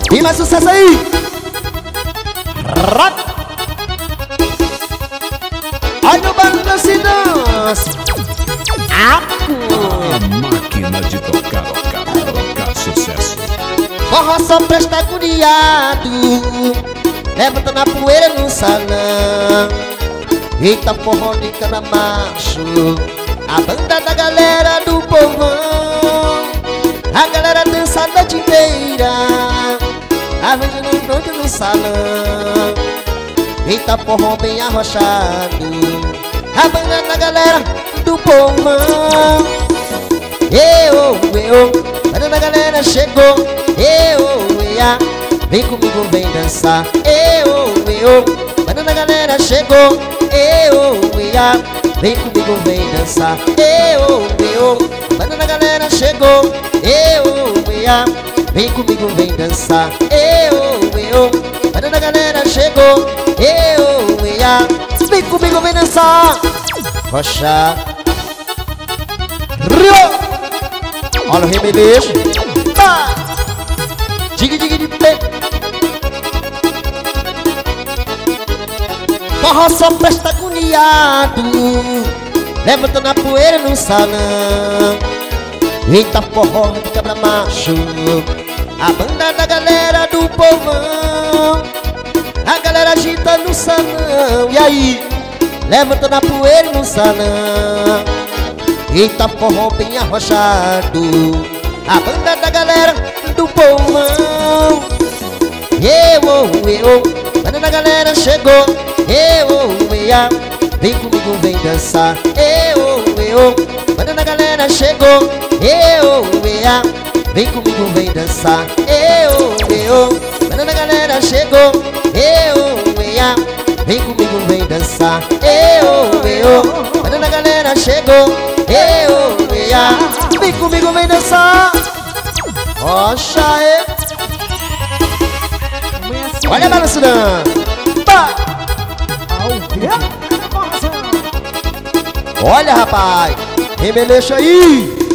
E mais sucesso aí. Olha o barulho se dança. A máquina de tocar sucesso. Forró só presta curiado, levantando a poeira no salão. Eita, forró de cada macho, a banda da galera do povão. A galera dança a noite inteira, arranjando noite no salão. Eita, forró bem arrochado, a banda da galera do povão. Banda da galera chegou. Vem comigo, vem dançar. Banda da galera chegou. Vem comigo, vem dançar. Banda da galera chegou. Vem comigo, vem dançar. Banda da galera chegou. Vem comigo, vem dançar. Rocha Rio. Olha o remelejo. Diga de pé. Forró só presta agoniado, levantando a poeira no salão. Eita, forró de cabra macho, a banda da galera do povão. A galera agita no salão. E aí, levantando a poeira no salão. Eita, forró bem arrochado, a banda da galera do povão. Banda da galera chegou. Vem comigo, vem dançar. Banda da galera chegou. Vem comigo, vem dançar. Banda da galera chegou. Vem comigo, vem dançar. Banda da galera chegou. Vem comigo, vem dançar. Rocha, olha balançando. Olha, rapaz, remelexa aí.